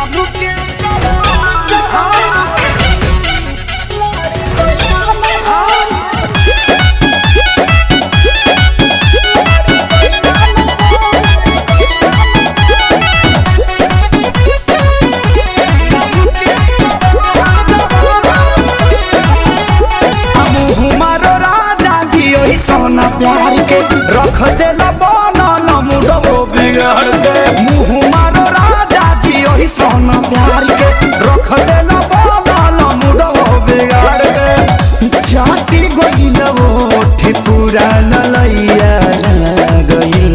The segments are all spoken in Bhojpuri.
सोना प्यार के रख देला बनल मुडो बिगड़ के मुँह मारो राजा जी ओही सोना प्यार के रख देला बनल मुडो बिगड़ के जाति गइल ओठे पूरा ललैया गइल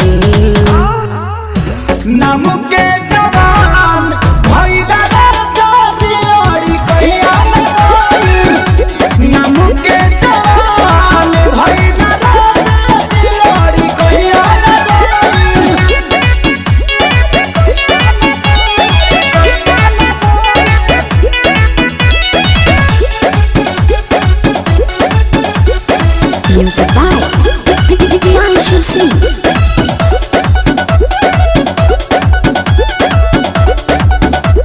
नाम के जवान भइला राजा जी ओरी कहिया नाम के जवान भइला Music by Priyanshu Singh.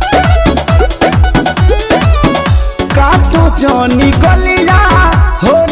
काटो जानी गलिया हो